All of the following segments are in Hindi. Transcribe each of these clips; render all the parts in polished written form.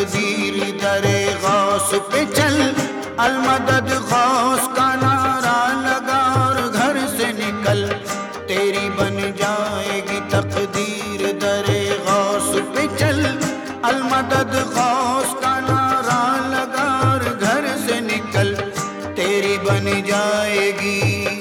तकदीर दरे गौस पे चल, अलमदद गौस का नारा लगा और घर से निकल, तेरी बन जाएगी तकदीर दरे गौस पे चल, अलमदद गौस का नारा लगा और घर से निकल, तेरी बन जाएगी।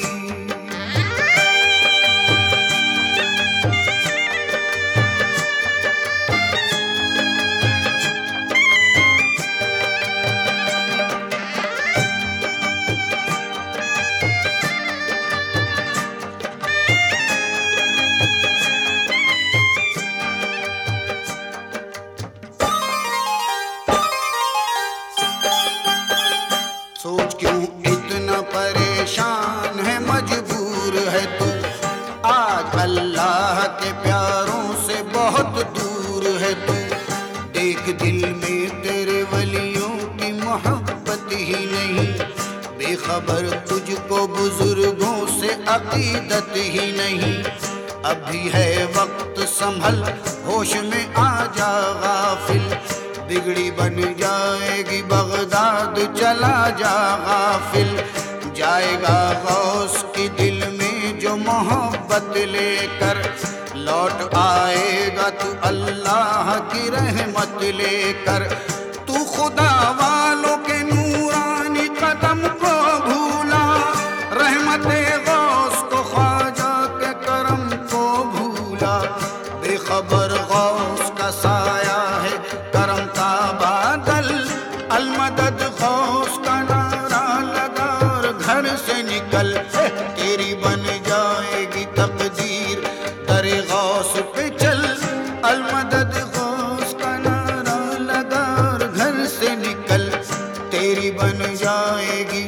सोच क्यों इतना परेशान है, मजबूर है तू, आज अल्लाह के प्यारों से बहुत दूर है तू। देख दिल में तेरे वलियों की मोहब्बत ही नहीं, बेखबर तुझको बुजुर्गों से अकीदत ही नहीं। अभी है वक्त संभल, होश में आ जा गाफिल, बिगड़ी बन जाएगी बगदाद, चला जा गाफिल। जाएगा गौस की दिल में जो मोहब्बत लेकर, लौट आएगा तू अल्लाह की रहमत लेकर। तू खुदा वालों के नूरानी कदम को भूला, रहमते गौस को ख्वाजा के करम को भूला। बेखबर गौस का साया है करम का बादल, अलमदद गौस का नारा लगा और घर से निकल, तेरी बन जाएगी तकदीर दरे गौस पे चल, अलमदद गौस का नारा लगा और घर से निकल, तेरी बन जाएगी।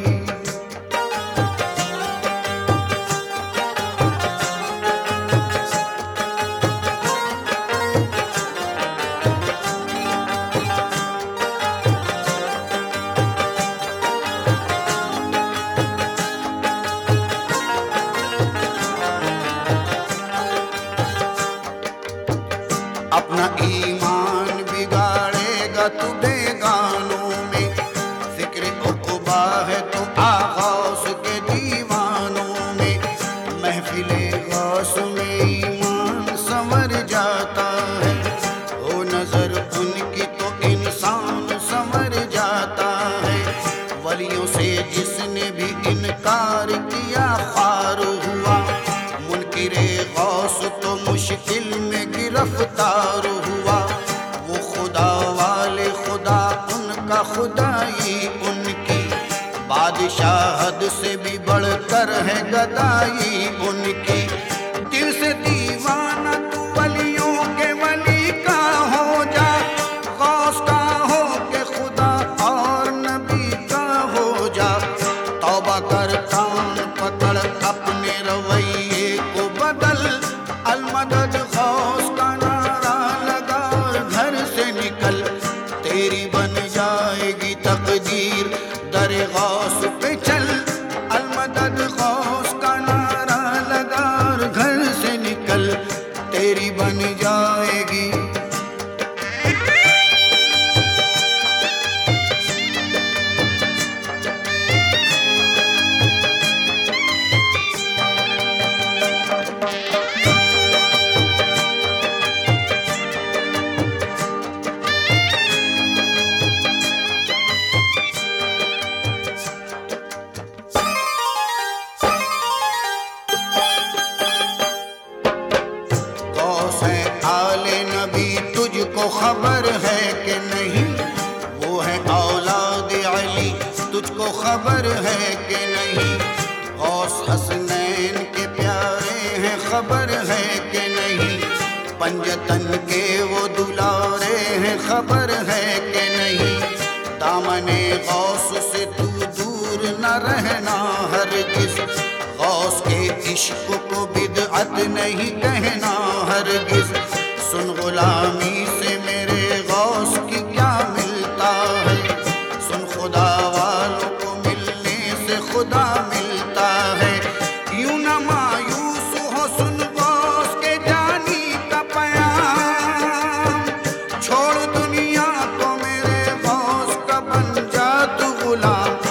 अपना ईमान बिगाड़ेगा तू बेगानों में, फिक्र उक़बा है तो गौस के दीवानों में। महफिले गौस में ईमान संवर जाता है, हो नजर उनकी तो इंसान संवर जाता है। वलियों से जिसने भी इनकार किया ख्वार हुआ, मुनकिरे गौस तो मुश्किल में गिरफ्तार हुआ। वो खुदा वाले खुदा, उनका खुदाई उनकी, बादशाहद से भी बढ़कर है गदाई उनकी। दिल से दीवाना तू वलियों के वली का हो जा, गौस का हो के खुदा और नबी का हो जा। तौबा कर कान पकड़ अपने रवैये को बदल, अलमदद गौस का नारा लगा और घर से निकल, तेरी बन जाएगी तकदीर दरे गौस पे चल, अलमदद गौस का नारा लगा और घर से निकल, तेरी बन जाएगी। तुझको खबर है कि नहीं, वो है औलाद अली, तुझको खबर है कि नहीं। गौस हसनैन के प्यारे हैं, खबर है कि नहीं। पंजतन के वो दुलारे हैं, खबर है कि नहीं। दामने गौस से तू दूर न रहना हरगिज़, गौस के इश्क को बिदअत नहीं कहना हरगिज़। सुन गुलामी से मेरे गौस की क्या मिलता है, सुन खुदा वालों को मिलने से खुदा मिलता है। यूं न मायूस हो, सुन गौस के जानी का पयाम, छोड़ दुनिया को मेरे गुलाम